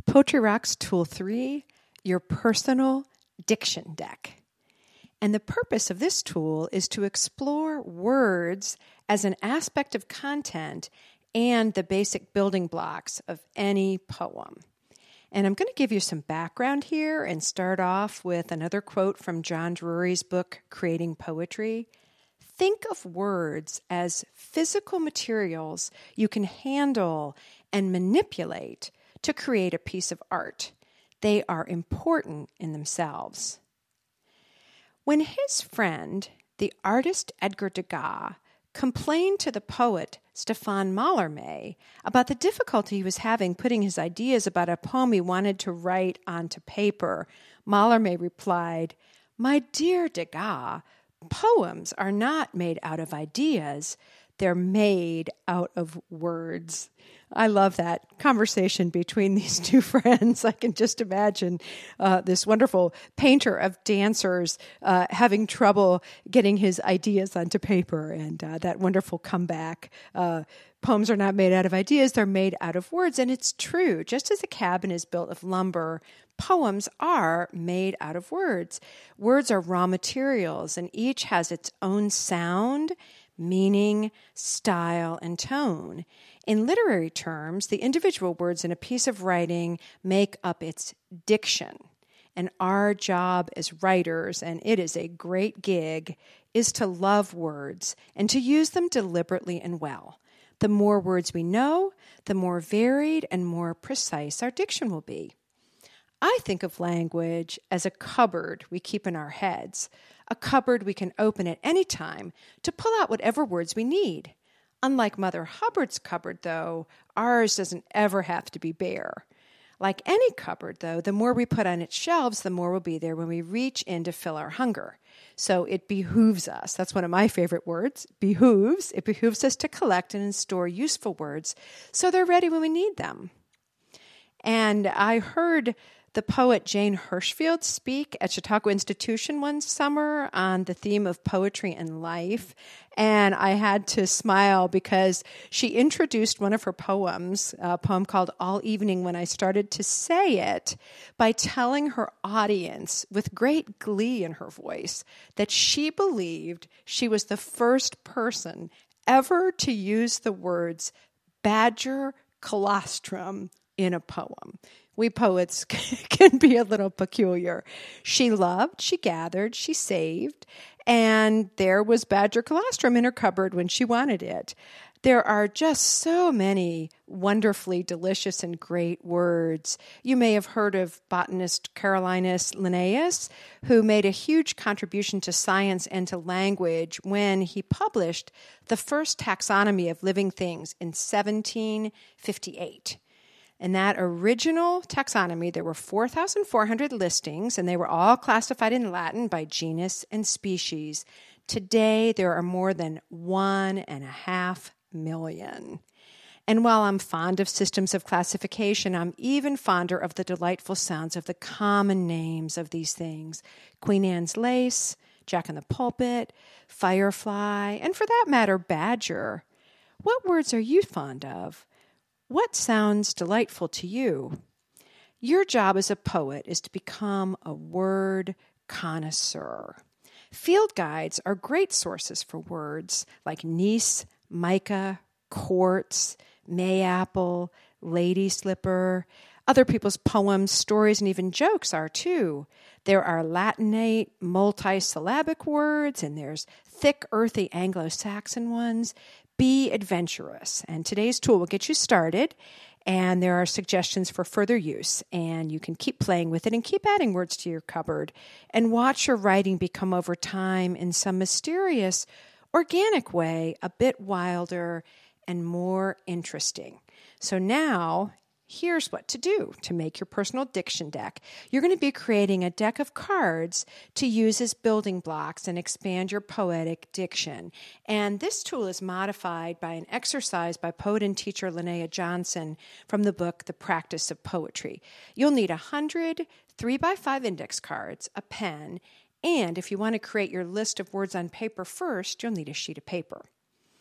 Poetry Rocks Tool 3, your personal diction deck. And the purpose of this tool is to explore words as an aspect of content and the basic building blocks of any poem. And I'm going to give you some background here and start off with another quote from John Drury's book, Creating Poetry. Think of words as physical materials you can handle and manipulate to create a piece of art. They are important in themselves. When his friend, the artist Edgar Degas, complained to the poet Stefan Mallarmé about the difficulty he was having putting his ideas about a poem he wanted to write onto paper, Mallarmé replied, "My dear Degas, poems are not made out of ideas. They're made out of words." I love that conversation between these two friends. I can just imagine this wonderful painter of dancers having trouble getting his ideas onto paper, and that wonderful comeback. Poems are not made out of ideas, they're made out of words. And it's true. Just as a cabin is built of lumber, poems are made out of words. Words are raw materials, and each has its own sound, meaning, style, and tone. In literary terms, the individual words in a piece of writing make up its diction. And our job as writers, and it is a great gig, is to love words and to use them deliberately and well. The more words we know, the more varied and more precise our diction will be. I think of language as a cupboard we keep in our heads, a cupboard we can open at any time to pull out whatever words we need. Unlike Mother Hubbard's cupboard, though, ours doesn't ever have to be bare. Like any cupboard, though, the more we put on its shelves, the more will be there when we reach in to fill our hunger. So it behooves us. That's one of my favorite words, behooves. It behooves us to collect and store useful words so they're ready when we need them. And I heard the poet Jane Hirshfield speak at Chautauqua Institution one summer on the theme of poetry and life. And I had to smile because she introduced one of her poems, a poem called All Evening When I Started to Say It, by telling her audience with great glee in her voice that she believed she was the first person ever to use the words badger colostrum in a poem. We poets can be a little peculiar. She loved, she gathered, she saved, and there was badger colostrum in her cupboard when she wanted it. There are just so many wonderfully delicious and great words. You may have heard of botanist Carolinus Linnaeus, who made a huge contribution to science and to language when he published the first taxonomy of living things in 1758. In that original taxonomy, there were 4,400 listings, and they were all classified in Latin by genus and species. Today, there are more than 1.5 million. And while I'm fond of systems of classification, I'm even fonder of the delightful sounds of the common names of these things. Queen Anne's lace, Jack in the pulpit, firefly, and for that matter, badger. What words are you fond of? What sounds delightful to you? Your job as a poet is to become a word connoisseur. Field guides are great sources for words like Nice, mica, quartz, mayapple, lady slipper. Other people's poems, stories, and even jokes are too. There are Latinate, multi-syllabic words, and there's thick, earthy Anglo-Saxon ones. Be adventurous, and today's tool will get you started, and there are suggestions for further use, and you can keep playing with it and keep adding words to your cupboard, and watch your writing become over time in some mysterious, organic way, a bit wilder and more interesting. So now, here's what to do to make your personal diction deck. You're going to be creating a deck of cards to use as building blocks and expand your poetic diction. And this tool is modified by an exercise by poet and teacher Linnea Johnson from the book The Practice of Poetry. You'll need 100 3x5 index cards, a pen, and if you want to create your list of words on paper first, you'll need a sheet of paper.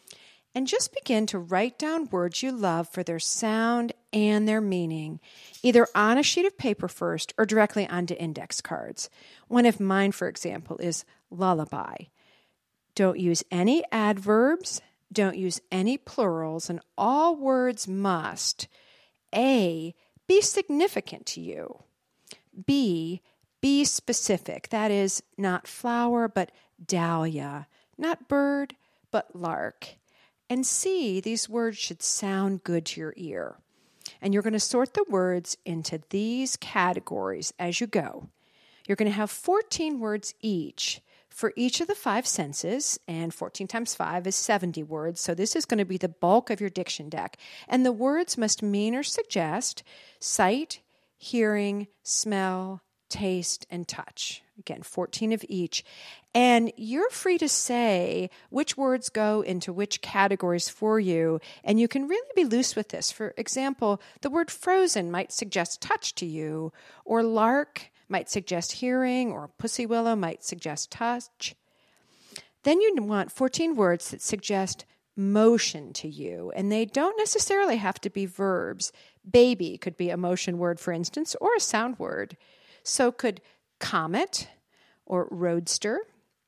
And just begin to write down words you love for their sound and their meaning, either on a sheet of paper first or directly onto index cards. One of mine, for example, is lullaby. Don't use any adverbs, don't use any plurals, and all words must A, be significant to you. B, be specific. That is, not flower, but dahlia. Not bird, but lark. And C, these words should sound good to your ear. And you're going to sort the words into these categories as you go. You're going to have 14 words each for each of the 5 senses, and 14 times 5 is 70 words, so this is going to be the bulk of your diction deck. And the words must mean or suggest sight, hearing, smell, taste, and touch. Again, 14 of each. And you're free to say which words go into which categories for you, and you can really be loose with this. For example, the word frozen might suggest touch to you, or lark might suggest hearing, or pussy willow might suggest touch. Then you want 14 words that suggest motion to you, and they don't necessarily have to be verbs. Baby could be a motion word, for instance, or a sound word. So could comet or roadster.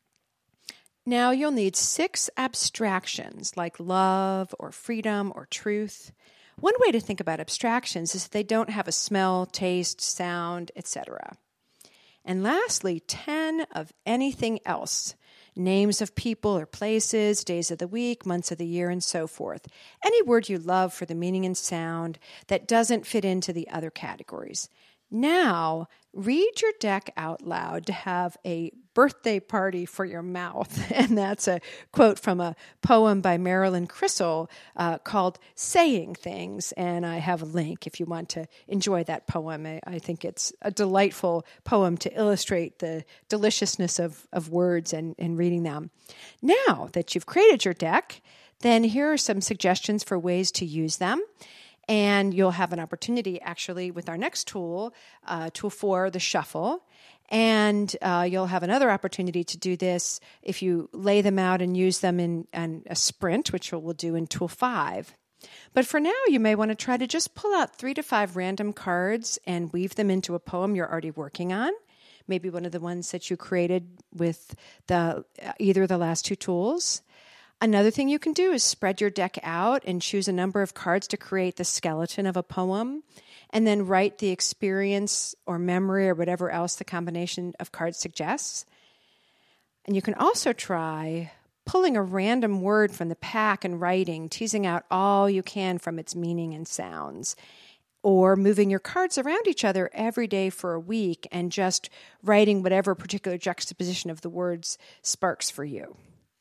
Now you'll need 6 abstractions like love or freedom or truth. One way to think about abstractions is that they don't have a smell, taste, sound, etc. And lastly, 10 of anything else. Names of people or places, days of the week, months of the year, and so forth. Any word you love for the meaning and sound that doesn't fit into the other categories. Now, read your deck out loud to have a birthday party for your mouth. And that's a quote from a poem by Marilyn Crystal called Saying Things. And I have a link if you want to enjoy that poem. I think it's a delightful poem to illustrate the deliciousness of words and reading them. Now that you've created your deck, then here are some suggestions for ways to use them. And you'll have an opportunity, actually, with our next tool, tool 4, the shuffle. And you'll have another opportunity to do this if you lay them out and use them in a sprint, which we'll do in tool 5. But for now, you may want to try to just pull out 3 to 5 random cards and weave them into a poem you're already working on. Maybe one of the ones that you created with either of the last 2 tools. Another thing you can do is spread your deck out and choose a number of cards to create the skeleton of a poem, and then write the experience or memory or whatever else the combination of cards suggests. And you can also try pulling a random word from the pack and writing, teasing out all you can from its meaning and sounds, or moving your cards around each other every day for a week and just writing whatever particular juxtaposition of the words sparks for you.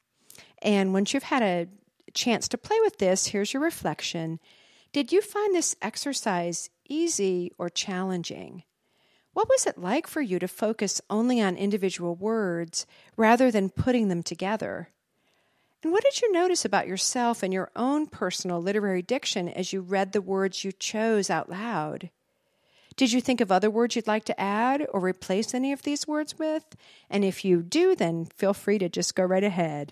And once you've had a chance to play with this, here's your reflection. Did you find this exercise easy or challenging? What was it like for you to focus only on individual words rather than putting them together? And what did you notice about yourself and your own personal literary diction as you read the words you chose out loud? Did you think of other words you'd like to add or replace any of these words with? And if you do, then feel free to just go right ahead.